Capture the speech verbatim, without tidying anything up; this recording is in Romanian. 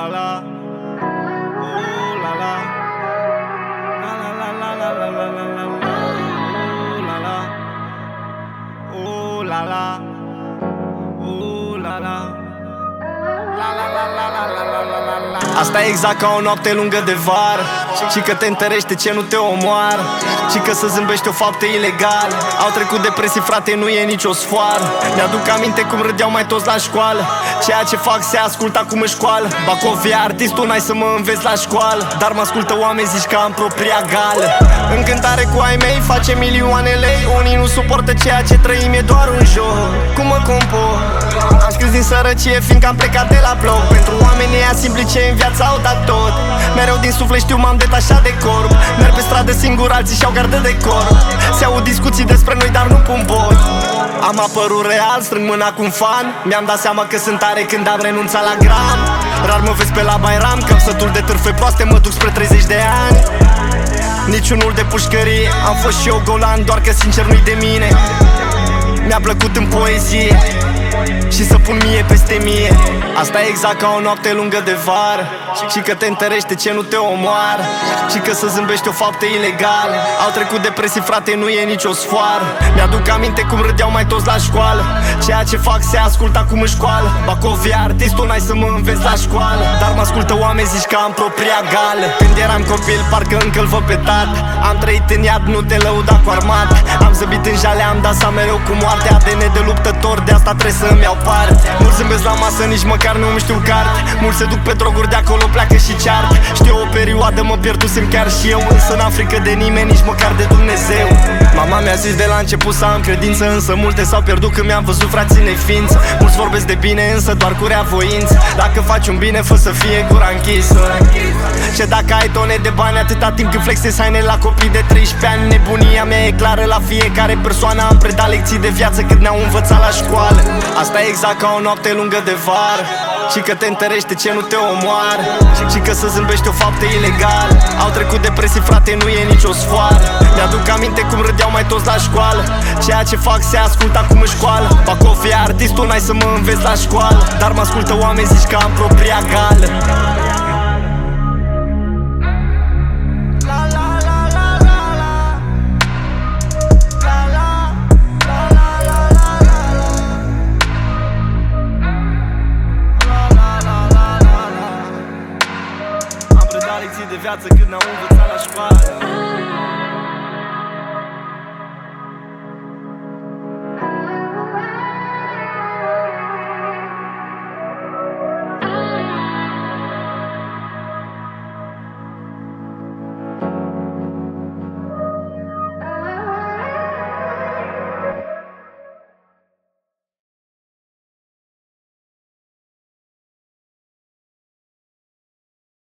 la la, ooh la la, la la la la la la la la la, ooh la la, ooh la la, ooh la la, la la la la la la la la la. Asta e exact ca o noapte lungă de vară, și că te întărește ce nu te omoară, și că să zâmbești o faptă ilegală. Au trecut depresii, frate, nu e nicio sfoară. Mi-aduc aminte cum râdeau mai toți la școală. Ceea ce fac se ascultă acum în școală. Bacov e artistul, n-ai să mă înveți la școală, dar mă ascultă oameni, zici că am propria gală. În cântare cu ai mei face milioane lei. Unii nu suportă ceea ce trăim, e doar un joc. Cum mă compor? Am scris din sărăcie, fiindcă am plecat de la bloc. Pentru oamenii ăia simpli ce în viața au dat tot. Mereu din suflet știu, m-am detașat de corp. Merg pe stradă singur, alții și-au gardă de corp. Se aud discuții despre noi, dar nu pun bot. Am apărut real, strâng mâna cu un fan. Mi-am dat seama că sunt tare când am renunțat la gram. Rar mă vezi pe la Bairam, cam sătul de târfe proaste, mă duc spre treizeci de ani. Niciunul de pușcărie, am fost și eu golan, doar că sincer nu-i de mine. Mi-a plăcut în poezie și să pun mie peste mie. Asta e exact ca o noapte lungă de vară, și că te întărește ce nu te omoară, și că să zâmbești o faptă ilegală. Au trecut depresii, frate, nu e nicio sfoară. Mi-aduc aminte cum râdeau mai toți la școală. Ceea ce fac se ascultă acum în școală. Bacov e artistul, n-ai să mă înveți la școală, dar mă ascultă oameni, zici că am propria gală. Când eram copil, parcă încă-l văd pe tată. Am trăit în iad, nu te lăuda cu armată. Am zăbit în jale, am dansat mereu cu moarte. A D N de luptător, de asta trebuie să-mi iau parte. Mulți zâmbesc la masă, nici măcar nu-mi știu carte. Mulți se duc pe droguri, de acolo pleacă și ceartă. Știu o perioadă mă pierdusem chiar și eu, însă n-am frică de nimeni, nici măcar de Dumnezeu. Mama mi-a zis de la început să am credință, însă multe s-au pierdut când mi-am văzut frații neființă. Mulți vorbesc de bine, însă doar cu rea voință. Dacă faci un bine, fă să fie gura închisă. Și dacă ai tone de bani, atâta timp când flexezi haine la copii de treisprezece ani. Nebunia mea e clară la fiecare persoană. Am predat lecții de viață cât ne-au învățat la școală. Asta e exact ca o noapte lungă de vară, și că te întărește ce nu te omoară, și că să zâmbești o faptă ilegală. Au trecut depresii, frate, nu e nicio sfoară. Mi-aduc aminte cum râdeau mai toți la școală. Ceea ce fac se ascultă acum în școală. Bacov e artistul, n-ai să mă înveți la școală, dar mă ascultă oameni, zici că am propria gală. Am predat lecții de viață cât ne-au învățat la școală.